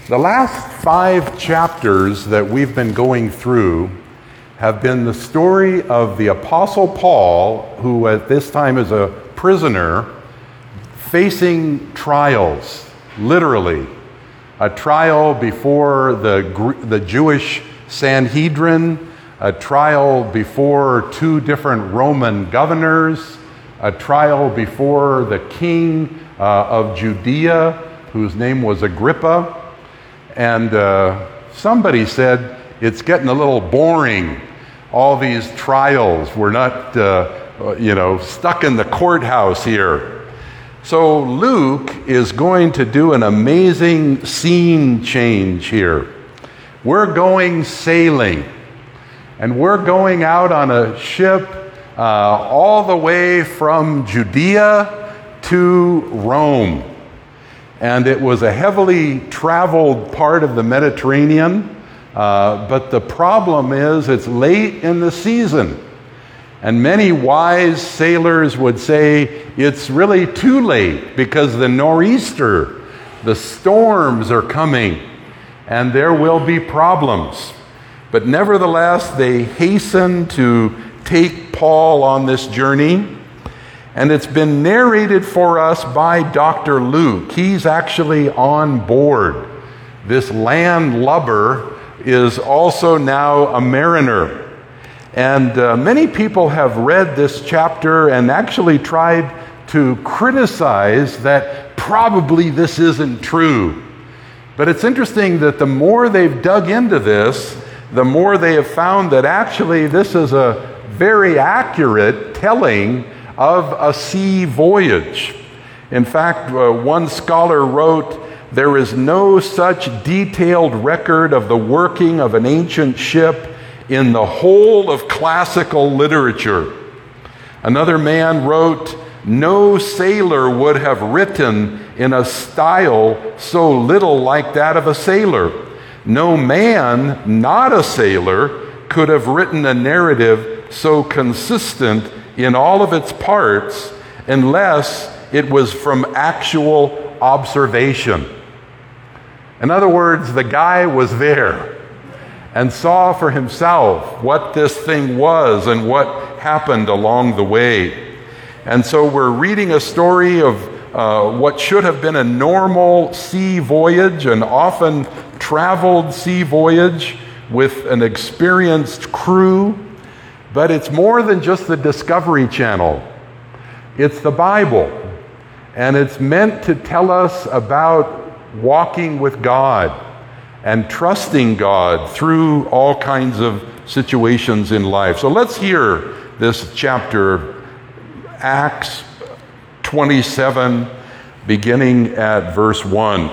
The last 5 chapters that we've been going through have been the story of the Apostle Paul, who at this time is a prisoner, facing trials, literally. A trial before the Jewish Sanhedrin, a trial before 2 different Roman governors, a trial before the king of Judea, whose name was Agrippa. And somebody said, it's getting a little boring, all these trials. We're not, stuck in the courthouse here. So Luke is going to do an amazing scene change here. We're going sailing, and we're going out on a ship all the way from Judea to Rome. And it was a heavily traveled part of the Mediterranean, but the problem is it's late in the season. And many wise sailors would say it's really too late because the nor'easter, the storms are coming, and there will be problems. But nevertheless, they hasten to take Paul on this journey. And it's been narrated for us by Dr. Luke. He's actually on board. This landlubber is also now a mariner. And many people have read this chapter and actually tried to criticize that probably this isn't true. But it's interesting that the more they've dug into this, the more they have found that actually this is a very accurate telling of a sea voyage. In fact, one scholar wrote, "There is no such detailed record of the working of an ancient ship in the whole of classical literature." Another man wrote, "No sailor would have written in a style so little like that of a sailor. No man, not a sailor, could have written a narrative so consistent in all of its parts unless it was from actual observation." In other words, the guy was there and saw for himself what this thing was and what happened along the way. And so we're reading a story of what should have been a normal sea voyage, an often traveled sea voyage with an experienced crew. But it's more than just the Discovery Channel. It's the Bible. And it's meant to tell us about walking with God and trusting God through all kinds of situations in life. So let's hear this chapter, Acts 27, beginning at verse 1.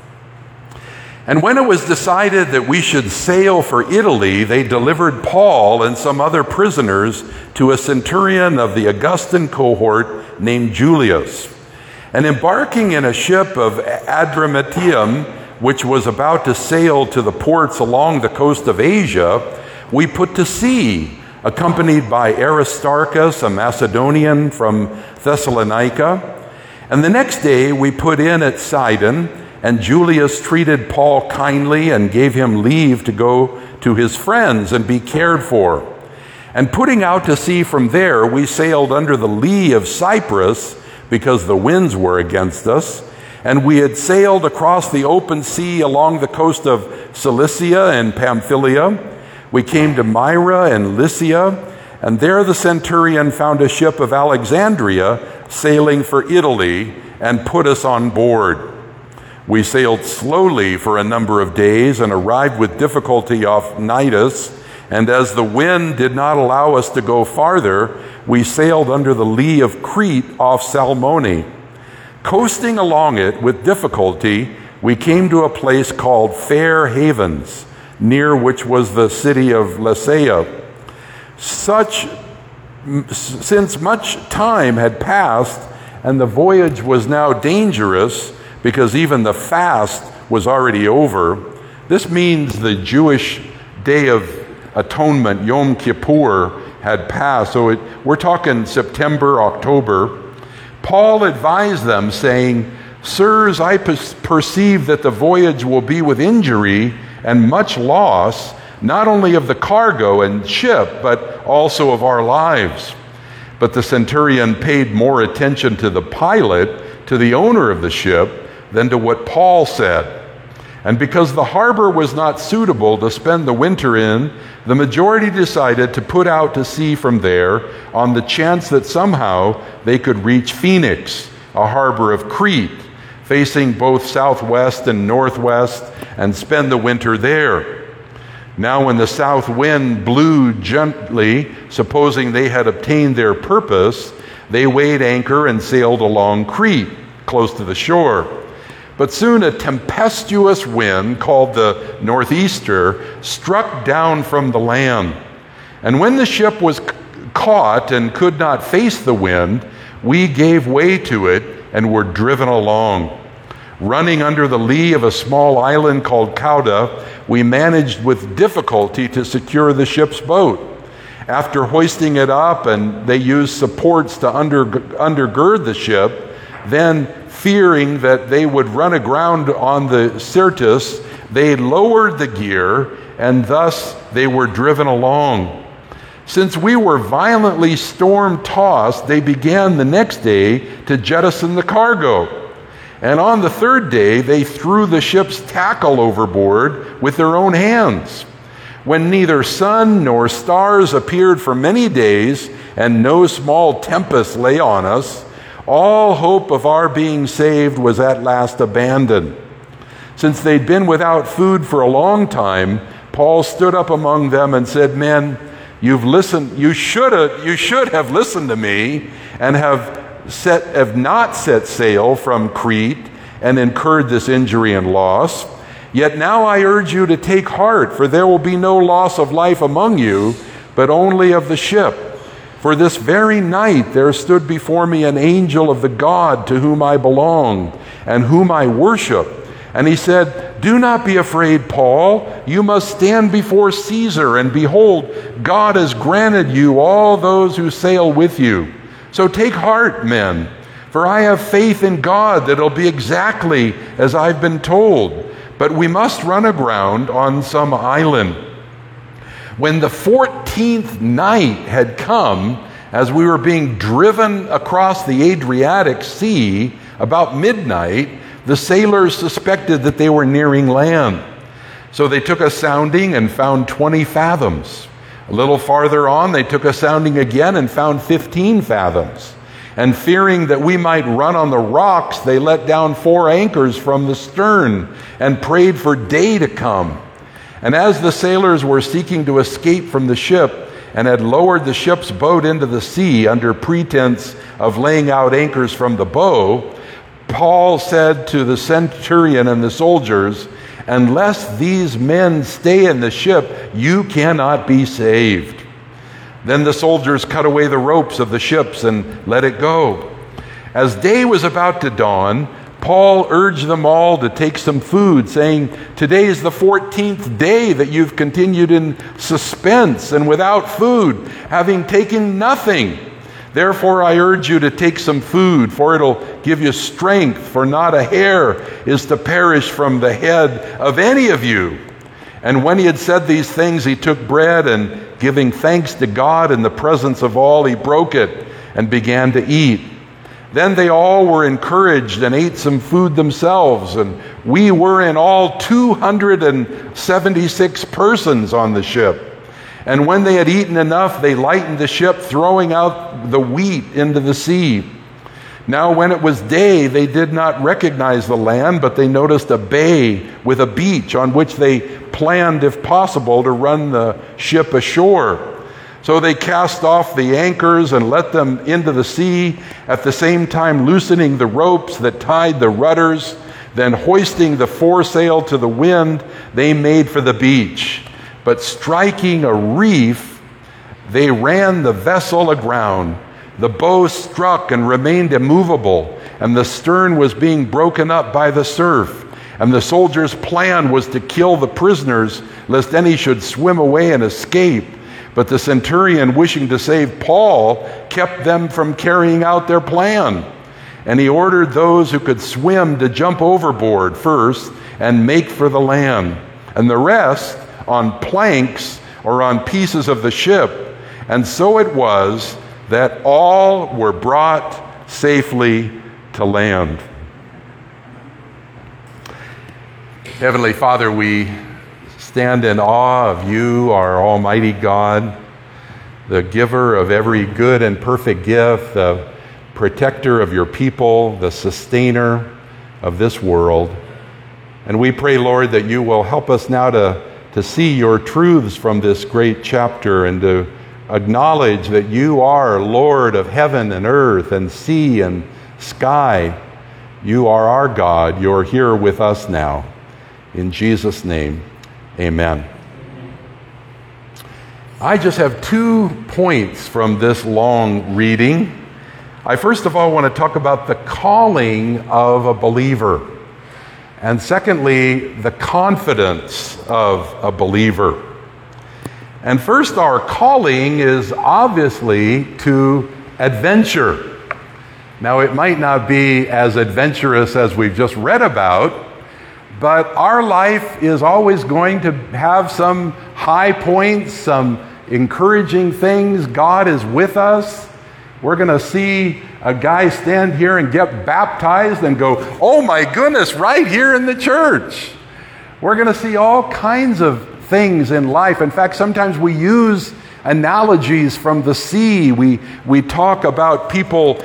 "And when it was decided that we should sail for Italy, they delivered Paul and some other prisoners to a centurion of the Augustan cohort named Julius. And embarking in a ship of Adramyttium, which was about to sail to the ports along the coast of Asia, we put to sea, accompanied by Aristarchus, a Macedonian from Thessalonica. And the next day we put in at Sidon, and Julius treated Paul kindly and gave him leave to go to his friends and be cared for. And putting out to sea from there, we sailed under the lee of Cyprus because the winds were against us. And we had sailed across the open sea along the coast of Cilicia and Pamphylia. We came to Myra and Lycia, and there the centurion found a ship of Alexandria sailing for Italy and put us on board. We sailed slowly for a number of days and arrived with difficulty off Cnidus, and as the wind did not allow us to go farther, we sailed under the lee of Crete off Salmone. Coasting along it with difficulty, we came to a place called Fair Havens, near which was the city of Lasea. Since much time had passed and the voyage was now dangerous, because even the fast was already over. This means the Jewish Day of Atonement, Yom Kippur, had passed. So we're talking September, October. Paul advised them, saying, "Sirs, I perceive that the voyage will be with injury and much loss, not only of the cargo and ship, but also of our lives." But the centurion paid more attention to the pilot, to the owner of the ship, than to what Paul said. And because the harbor was not suitable to spend the winter in, the majority decided to put out to sea from there on the chance that somehow they could reach Phoenix, a harbor of Crete, facing both southwest and northwest, and spend the winter there. Now when the south wind blew gently, supposing they had obtained their purpose, they weighed anchor and sailed along Crete, close to the shore. But soon a tempestuous wind, called the northeaster, struck down from the land. And when the ship was caught and could not face the wind, we gave way to it and were driven along. Running under the lee of a small island called Cauda, we managed with difficulty to secure the ship's boat. After hoisting it up, and they used supports to undergird the ship, then fearing that they would run aground on the Syrtis, they lowered the gear, and thus they were driven along. Since we were violently storm-tossed, they began the next day to jettison the cargo. And on the third day, they threw the ship's tackle overboard with their own hands. When neither sun nor stars appeared for many days, and no small tempest lay on us, all hope of our being saved was at last abandoned. Since they'd been without food for a long time, Paul stood up among them and said, "Men, you should have listened to me and have not set sail from Crete and incurred this injury and loss. Yet now I urge you to take heart, for there will be no loss of life among you, but only of the ship. For this very night there stood before me an angel of the God to whom I belong and whom I worship. And he said, 'Do not be afraid, Paul. You must stand before Caesar, and behold, God has granted you all those who sail with you. So take heart, men, for I have faith in God that it'll be exactly as I've been told. But we must run aground on some island.' When the 14th night had come, as we were being driven across the Adriatic Sea, about midnight, the sailors suspected that they were nearing land. So they took a sounding and found 20 fathoms. A little farther on, they took a sounding again and found 15 fathoms. And fearing that we might run on the rocks, they let down 4 anchors from the stern and prayed for day to come. And as the sailors were seeking to escape from the ship and had lowered the ship's boat into the sea under pretense of laying out anchors from the bow, Paul said to the centurion and the soldiers, 'Unless these men stay in the ship, you cannot be saved.' Then the soldiers cut away the ropes of the ships and let it go. As day was about to dawn, Paul urged them all to take some food, saying, 'Today is the 14th day that you've continued in suspense and without food, having taken nothing. Therefore I urge you to take some food, for it'll give you strength, for not a hair is to perish from the head of any of you.' And when he had said these things, he took bread, and giving thanks to God in the presence of all, he broke it and began to eat. Then they all were encouraged and ate some food themselves, and we were in all 276 persons on the ship. And when they had eaten enough, they lightened the ship, throwing out the wheat into the sea. Now when it was day, they did not recognize the land, but they noticed a bay with a beach on which they planned, if possible, to run the ship ashore. So they cast off the anchors and let them into the sea, at the same time loosening the ropes that tied the rudders. Then hoisting the foresail to the wind, they made for the beach. But striking a reef, they ran the vessel aground. The bow struck and remained immovable, and the stern was being broken up by the surf. And the soldiers' plan was to kill the prisoners, lest any should swim away and escape. But the centurion, wishing to save Paul, kept them from carrying out their plan. And he ordered those who could swim to jump overboard first and make for the land, and the rest on planks or on pieces of the ship. And so it was that all were brought safely to land. Heavenly Father, we stand in awe of you, our Almighty God, the giver of every good and perfect gift, the protector of your people, the sustainer of this world. And we pray, Lord, that you will help us now to see your truths from this great chapter and to acknowledge that you are Lord of heaven and earth and sea and sky. You are our God. You're here with us now. In Jesus' name, amen. I just have 2 points from this long reading. I first of all want to talk about the calling of a believer. And secondly, the confidence of a believer. And first, our calling is obviously to adventure. Now, it might not be as adventurous as we've just read about, but our life is always going to have some high points, some encouraging things. God is with us. We're going to see a guy stand here and get baptized and go, oh my goodness, right here in the church. We're going to see all kinds of things in life. In fact, sometimes we use analogies from the sea. We talk about people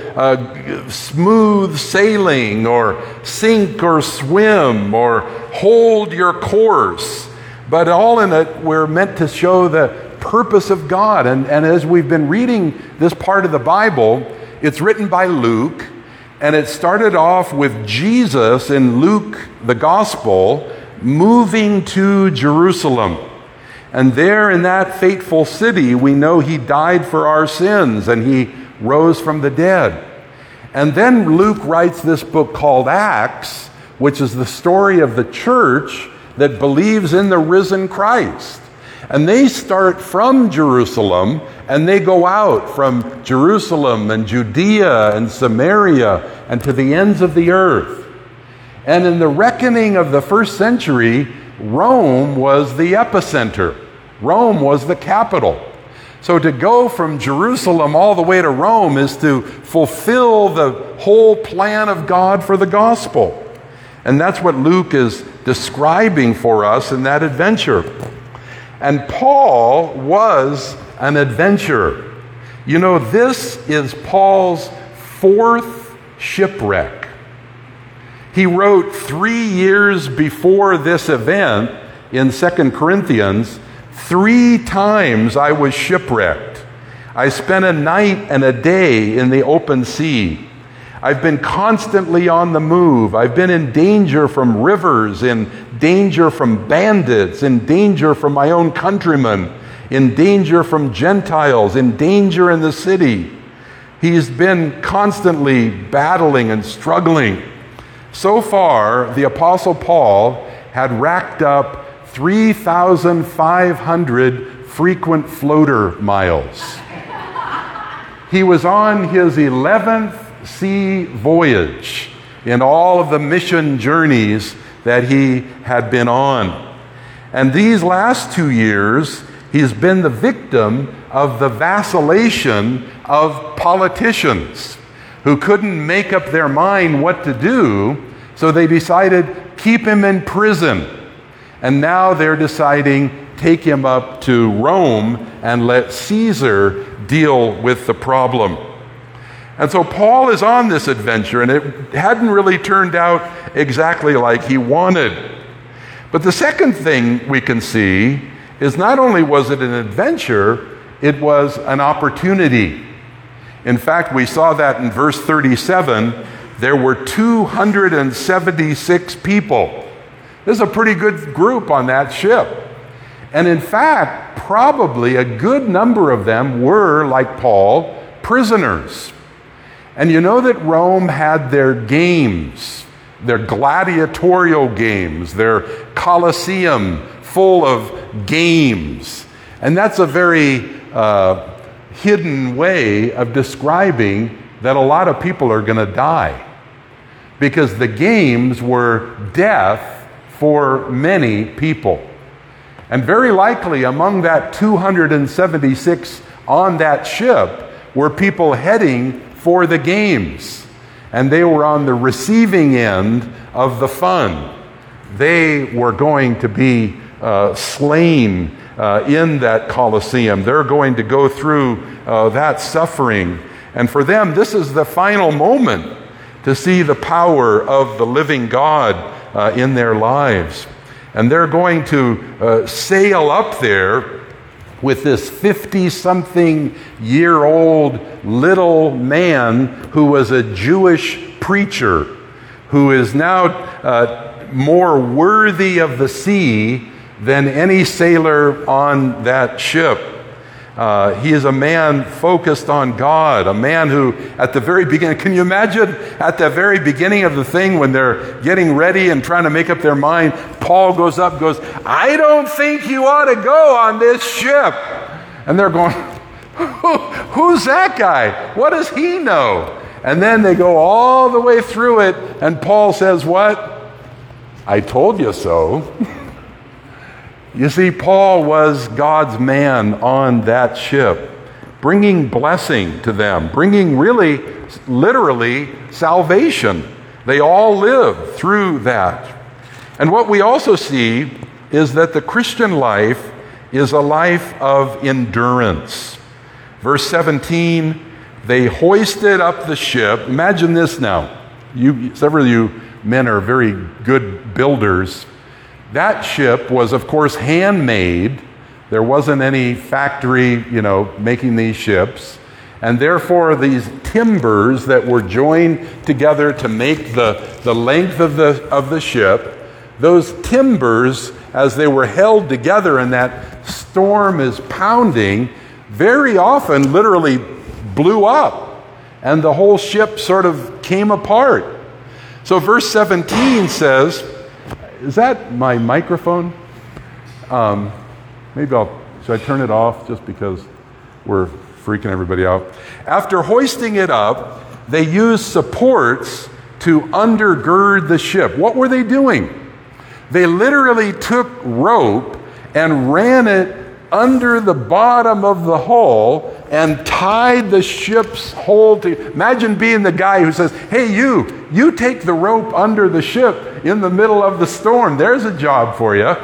smooth sailing or sink or swim or hold your course. But all in it, we're meant to show the purpose of God. And as we've been reading this part of the Bible, it's written by Luke, and it started off with Jesus in Luke, the Gospel, moving to Jerusalem. And there in that fateful city, we know he died for our sins and he rose from the dead. And then Luke writes this book called Acts, which is the story of the church that believes in the risen Christ. And they start from Jerusalem and they go out from Jerusalem and Judea and Samaria and to the ends of the earth. And in the reckoning of the first century, Rome was the epicenter. Rome was the capital. So to go from Jerusalem all the way to Rome is to fulfill the whole plan of God for the gospel. And that's what Luke is describing for us in that adventure. And Paul was an adventurer. You know, this is Paul's 4th shipwreck. He wrote 3 years before this event in 2 Corinthians, 3 times I was shipwrecked. I spent a night and a day in the open sea. I've been constantly on the move. I've been in danger from rivers, in danger from bandits, in danger from my own countrymen, in danger from Gentiles, in danger in the city. He's been constantly battling and struggling. So far, the Apostle Paul had racked up 3,500 frequent floater miles. He was on his 11th sea voyage in all of the mission journeys that he had been on. And these last 2 years, he's been the victim of the vacillation of politicians who couldn't make up their mind what to do, so they decided, keep him in prison. And now they're deciding, take him up to Rome and let Caesar deal with the problem. And so Paul is on this adventure, and it hadn't really turned out exactly like he wanted. But the second thing we can see is not only was it an adventure, it was an opportunity. In fact, we saw that in verse 37, there were 276 people. This is a pretty good group on that ship. And in fact, probably a good number of them were, like Paul, prisoners. And you know that Rome had their games, their gladiatorial games, their Colosseum full of games. And that's a very hidden way of describing that a lot of people are going to die, because the games were death for many people. And very likely among that 276 on that ship were people heading for the games, and they were on the receiving end of the fun. They were going to be slain in that Colosseum. They're going to go through that suffering. And for them, this is the final moment to see the power of the living God in their lives. And they're going to sail up there with this 50-something-year-old little man who was a Jewish preacher, who is now more worthy of the sea than any sailor on that ship. He is a man focused on God, a man who at the very beginning, can you imagine at the very beginning of the thing when they're getting ready and trying to make up their mind, Paul goes, I don't think you ought to go on this ship. And they're going, who's that guy? What does he know? And then they go all the way through it, and Paul says, what? I told you so. You see, Paul was God's man on that ship, bringing blessing to them, bringing really, literally, salvation. They all lived through that. And what we also see is that the Christian life is a life of endurance. Verse 17, they hoisted up the ship. Imagine this now. Several of you men are very good builders. That ship was, of course, handmade. There wasn't any factory, making these ships. And therefore, these timbers that were joined together to make the length of the ship, those timbers, as they were held together and that storm is pounding, very often literally blew up. And the whole ship sort of came apart. So verse 17 says, is that my microphone? Should I turn it off just because we're freaking everybody out? After hoisting it up, they used supports to undergird the ship. What were they doing? They literally took rope and ran it under the bottom of the hull and tied the ship's hull to. Imagine being the guy who says, hey, you take the rope under the ship in the middle of the storm. There's a job for you.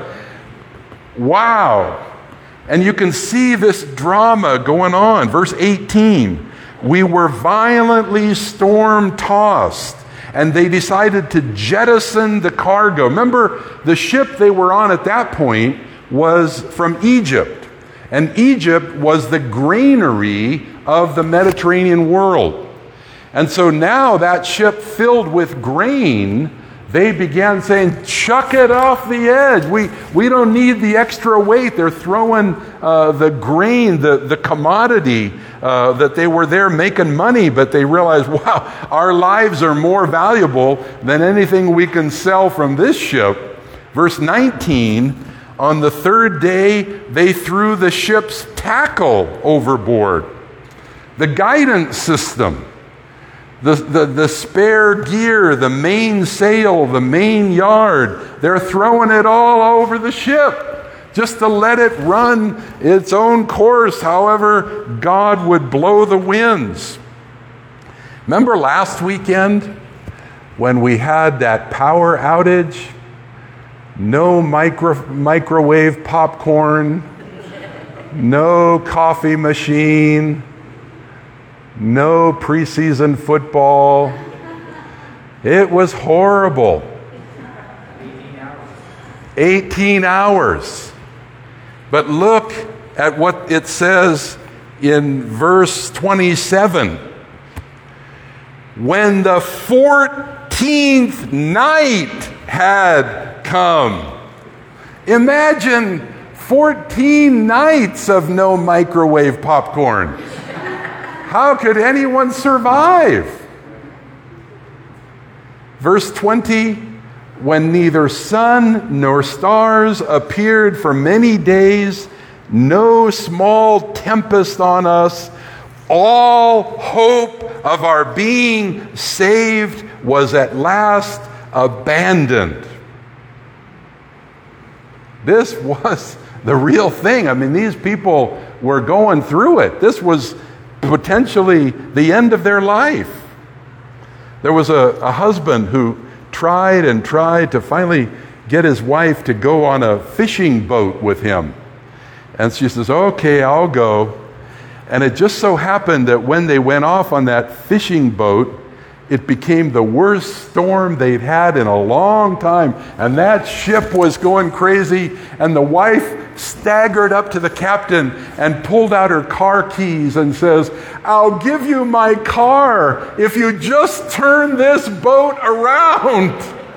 Wow. And you can see this drama going on. Verse 18, we were violently storm-tossed, and they decided to jettison the cargo. Remember, the ship they were on at that point was from Egypt. And Egypt was the granary of the Mediterranean world. And so now that ship filled with grain, they began saying, chuck it off the edge. We don't need the extra weight. They're throwing the grain, the commodity that they were there making money, but they realized, wow, our lives are more valuable than anything we can sell from this ship. Verse 19, on the third day, they threw the ship's tackle overboard. The guidance system, the spare gear, the main sail, the main yard, they're throwing it all over the ship just to let it run its own course, however God would blow the winds. Remember last weekend when we had that power outage? No microwave popcorn, no coffee machine, no preseason football. It was horrible. 18 hours. But look at what it says in verse 27. When the 14th night had come. Imagine 14 nights of no microwave popcorn. How could anyone survive? Verse 20, when neither sun nor stars appeared for many days, no small tempest on us, all hope of our being saved was at last abandoned. This was the real thing. I mean, these people were going through it. This was potentially the end of their life. There was a husband who tried and tried to finally get his wife to go on a fishing boat with him. And she says, okay, I'll go. And it just so happened that when they went off on that fishing boat, it became the worst storm they'd had in a long time. And that ship was going crazy. And the wife staggered up to the captain and pulled out her car keys and says, I'll give you my car if you just turn this boat around.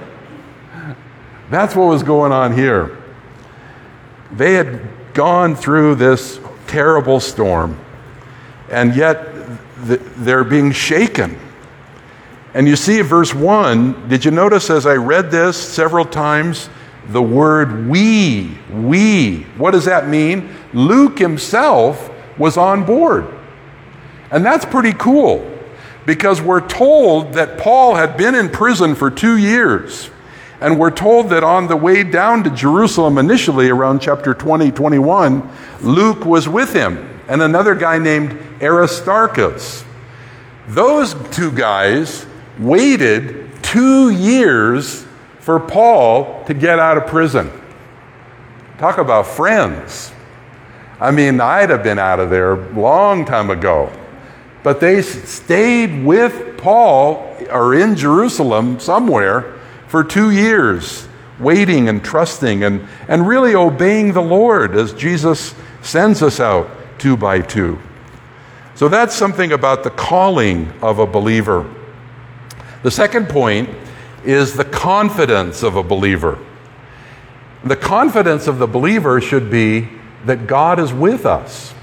That's what was going on here. They had gone through this terrible storm, and yet they're being shaken. And you see verse 1, did you notice as I read this several times, the word we. What does that mean? Luke himself was on board. And that's pretty cool, because we're told that Paul had been in prison for 2 years. And we're told that on the way down to Jerusalem initially, around chapter 20, 21, Luke was with him, and another guy named Aristarchus. Those two guys waited 2 years for Paul to get out of prison. Talk about friends. I mean, I'd have been out of there a long time ago. But they stayed with Paul, or in Jerusalem somewhere, for 2 years, waiting and trusting and really obeying the Lord as Jesus sends us out 2 by 2. So that's something about the calling of a believer. The second point is the confidence of a believer. The confidence of the believer should be that God is with us,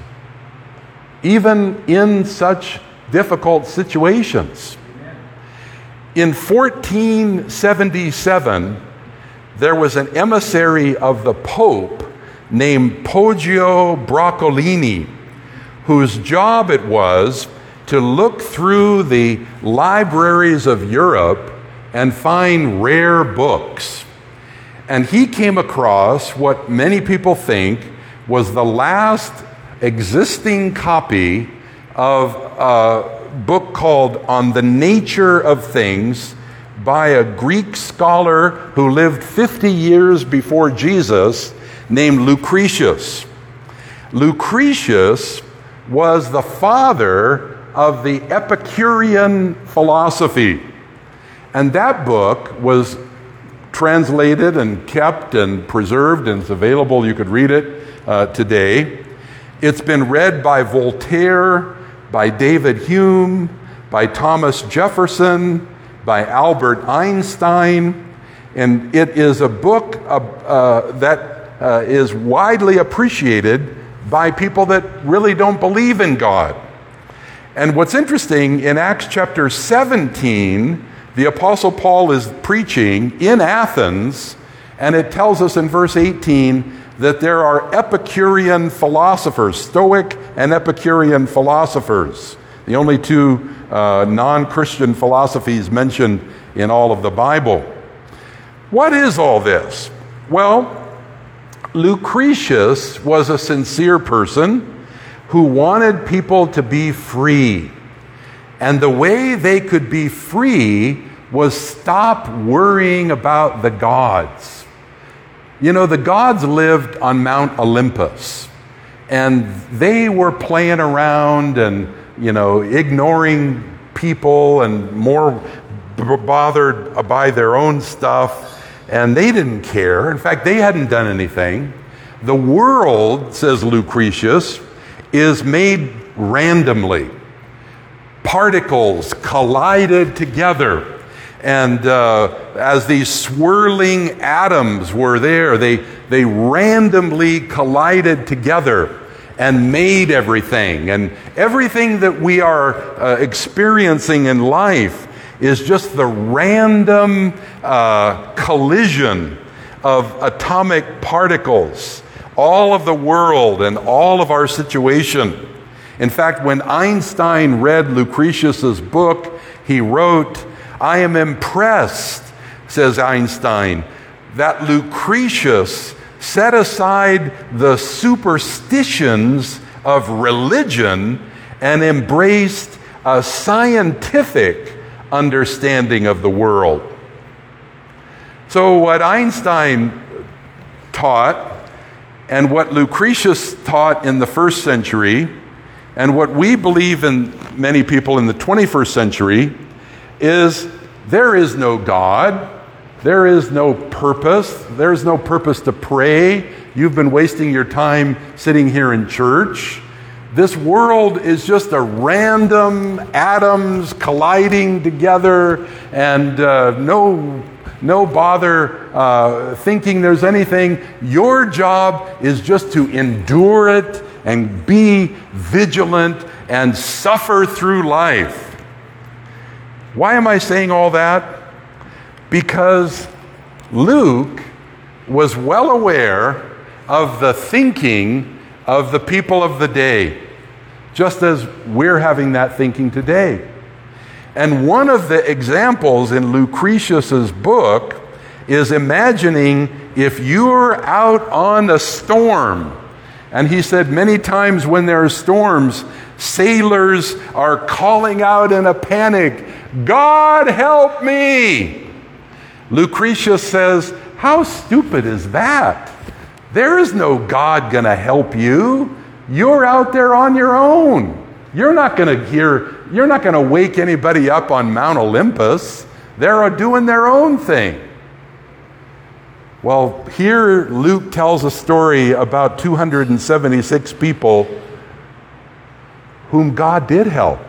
even in such difficult situations. In 1477, there was an emissary of the Pope named Poggio Braccolini, whose job it was to look through the libraries of Europe and find rare books. And he came across what many people think was the last existing copy of a book called On the Nature of Things by a Greek scholar who lived 50 years before Jesus named Lucretius. Lucretius was the father of the Epicurean philosophy. And that book was translated and kept and preserved, and it's available. You could read it today. It's been read by Voltaire, by David Hume, by Thomas Jefferson, by Albert Einstein. And it is a book that is widely appreciated by people that really don't believe in God. And what's interesting, in Acts chapter 17, the Apostle Paul is preaching in Athens, and it tells us in verse 18 that there are Epicurean philosophers, Stoic and Epicurean philosophers, the only two non-Christian philosophies mentioned in all of the Bible. What is all this? Well, Lucretius was a sincere person who wanted people to be free. And the way they could be free was stop worrying about the gods. You know, the gods lived on Mount Olympus, and they were playing around and, ignoring people and more bothered by their own stuff, and they didn't care. In fact, they hadn't done anything. The world, says Lucretius, is made randomly. Particles collided together, and as these swirling atoms were there, they randomly collided together and made everything. And everything that we are experiencing in life is just the random collision of atomic particles. All of the world and all of our situation In fact, when Einstein read Lucretius's book, he wrote, "I am impressed," says Einstein, "that Lucretius set aside the superstitions of religion and embraced a scientific understanding of the world." So what Einstein taught and what Lucretius taught in the first century and what we believe in many people in the 21st century is there is no God, there is no purpose, there's no purpose to pray. You've been wasting your time sitting here in church. This world is just a random atoms colliding together, and no bother thinking there's anything. Your job is just to endure it and be vigilant and suffer through life. Why am I saying all that? Because Luke was well aware of the thinking of the people of the day, just as we're having that thinking today. And one of the examples in Lucretius's book is imagining if you're out on a storm. And he said many times when there are storms, sailors are calling out in a panic, "God help me!" Lucretius says, how stupid is that? There is no God going to help you. You're out there on your own. You're not going to wake anybody up on Mount Olympus. They're doing their own thing. Well, here Luke tells a story about 276 people whom God did help.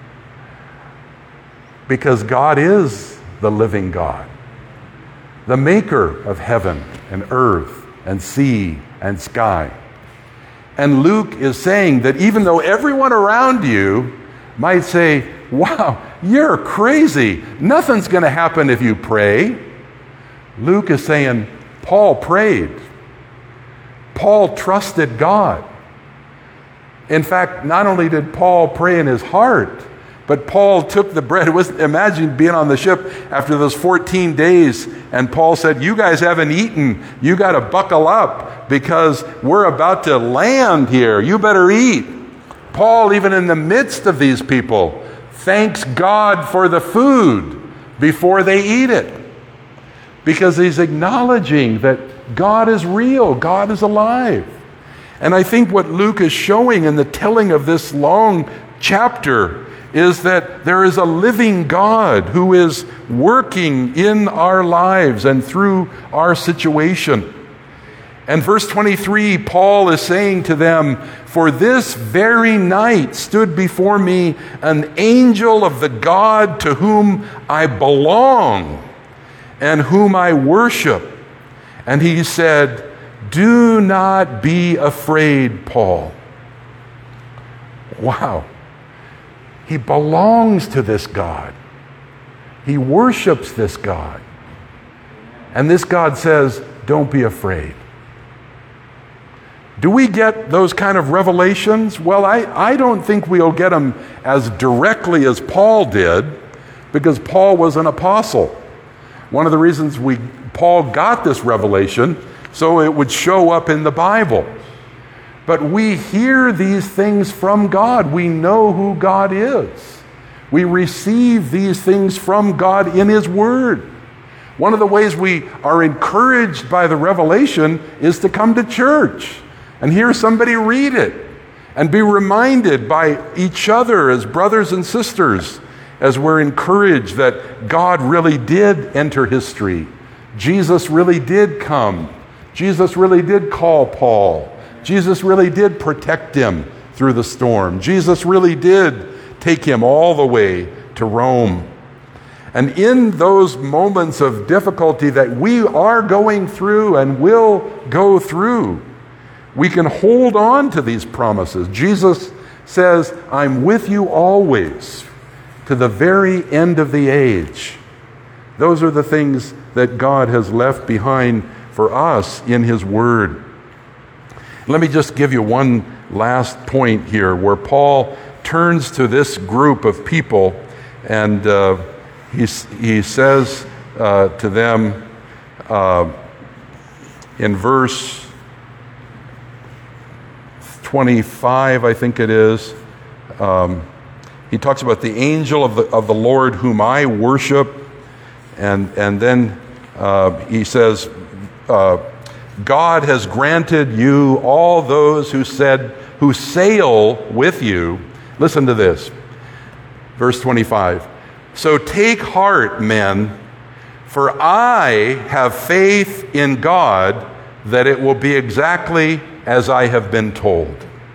Because God is the living God, the maker of heaven and earth and sea and sky. And Luke is saying that even though everyone around you might say, "Wow, you're crazy. Nothing's going to happen if you pray," Luke is saying, Paul prayed. Paul trusted God. In fact, not only did Paul pray in his heart, but Paul took the bread. Imagine being on the ship after those 14 days, and Paul said, "You guys haven't eaten. You got to buckle up because we're about to land here. You better eat." Paul, even in the midst of these people, thanks God for the food before they eat it, because he's acknowledging that God is real, God is alive. And I think what Luke is showing in the telling of this long chapter is that there is a living God who is working in our lives and through our situation. And verse 23, Paul is saying to them, "For this very night stood before me an angel of the God to whom I belong and whom I worship. And he said, 'Do not be afraid, Paul.'" Wow. He belongs to this God. He worships this God. And this God says, "Don't be afraid." Do we get those kind of revelations? Well, I don't think we'll get them as directly as Paul did, because Paul was an apostle. One of the reasons Paul got this revelation, so it would show up in the Bible. But we hear these things from God. We know who God is. We receive these things from God in His Word. One of the ways we are encouraged by the revelation is to come to church and hear somebody read it and be reminded by each other as brothers and sisters, as we're encouraged that God really did enter history. Jesus really did come. Jesus really did call Paul. Jesus really did protect him through the storm. Jesus really did take him all the way to Rome. And in those moments of difficulty that we are going through and will go through, we can hold on to these promises. Jesus says, "I'm with you always to the very end of the age." Those are the things that God has left behind for us in His Word. Let me just give you one last point here, where Paul turns to this group of people and he says to them in verse 25, I think it is, he talks about the angel of the Lord whom I worship, and then he says, God has granted you all those who sail with you. Listen to this, verse 25. So take heart, men, for I have faith in God that it will be exactly as I have been told.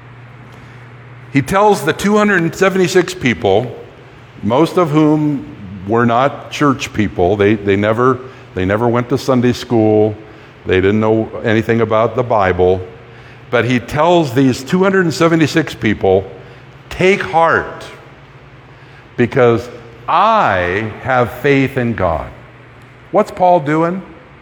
He tells the 276 people, most of whom were not church people. They never went to Sunday school. They didn't know anything about the Bible. But he tells these 276 people, take heart, because I have faith in God. What's Paul doing?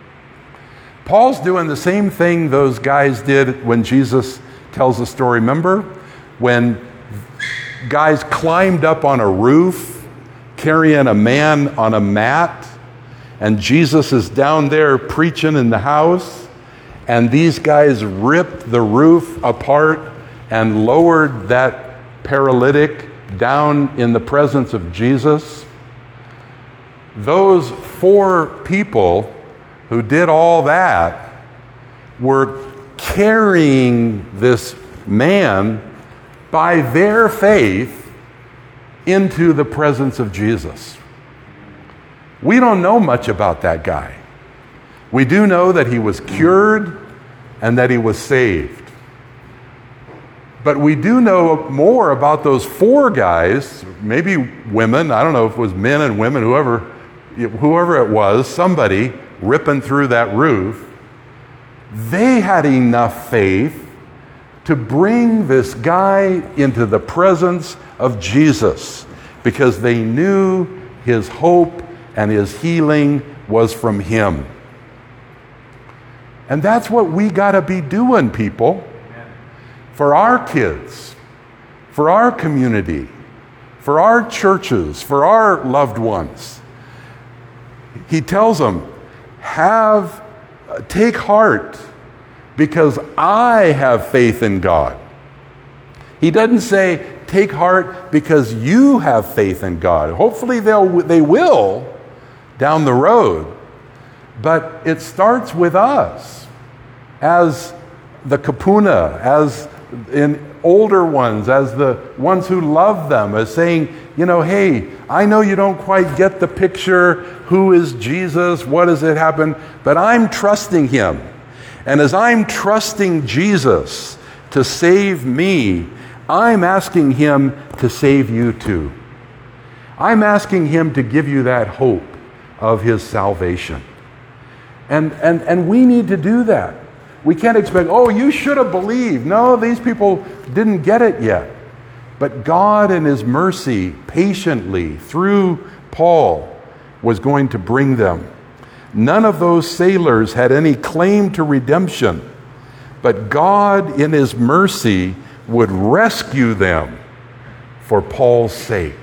Paul's doing the same thing those guys did when Jesus tells the story. Remember when guys climbed up on a roof carrying a man on a mat, and Jesus is down there preaching in the house, and these guys ripped the roof apart and lowered that paralytic down in the presence of Jesus? Those 4 people who did all that were carrying this man by their faith into the presence of Jesus. We don't know much about that guy. We do know that he was cured and that he was saved. But we do know more about those 4 guys, maybe women, I don't know if it was men and women, whoever it was, somebody ripping through that roof. They had enough faith to bring this guy into the presence of Jesus because they knew his hope and his healing was from him. And that's what we got to be doing, people. For our kids, for our community, for our churches, for our loved ones. He tells them, take heart, because I have faith in God. He doesn't say, take heart because you have faith in God. Hopefully they will down the road. But it starts with us as the kapuna, as in older ones, as the ones who love them, as saying, hey, I know you don't quite get the picture. Who is Jesus? What does it happen? But I'm trusting him. And as I'm trusting Jesus to save me, I'm asking him to save you too. I'm asking him to give you that hope of his salvation. And we need to do that. We can't expect, you should have believed. No, these people didn't get it yet. But God in his mercy, patiently, through Paul, was going to bring them. None of those sailors had any claim to redemption, but God in his mercy would rescue them for Paul's sake.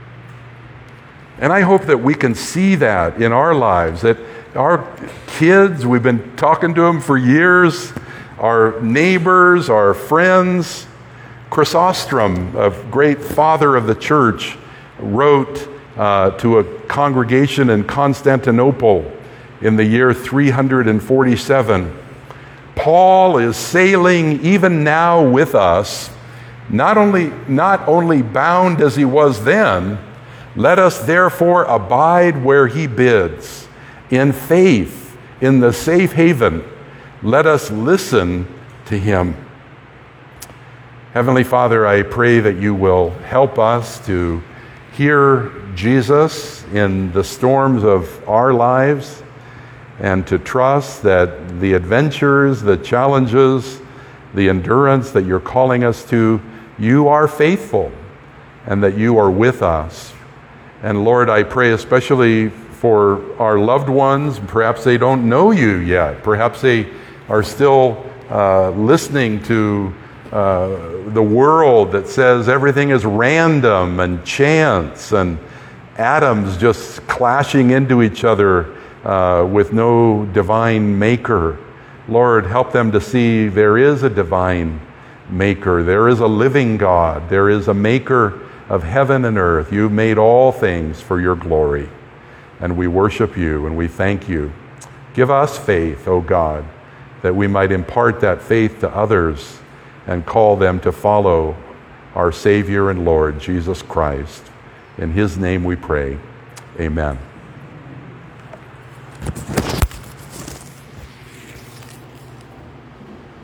And I hope that we can see that in our lives, that our kids, we've been talking to them for years, our neighbors, our friends. Chrysostom, a great father of the church, wrote to a congregation in Constantinople in the year 347. Paul is sailing even now with us, not only bound as he was then. Let us therefore abide where he bids, in faith, in the safe haven. Let us listen to him. Heavenly Father, I pray that you will help us to hear Jesus in the storms of our lives and to trust that the adventures, the challenges, the endurance that you're calling us to, you are faithful and that you are with us. And Lord, I pray especially for our loved ones. Perhaps they don't know you yet. Perhaps they are still listening to the world that says everything is random and chance and atoms just clashing into each other with no divine maker. Lord, help them to see there is a divine maker. There is a living God. There is a maker of heaven and earth. You've made all things for your glory. And we worship you and we thank you. Give us faith, O God, that we might impart that faith to others and call them to follow our Savior and Lord, Jesus Christ. In his name we pray. Amen.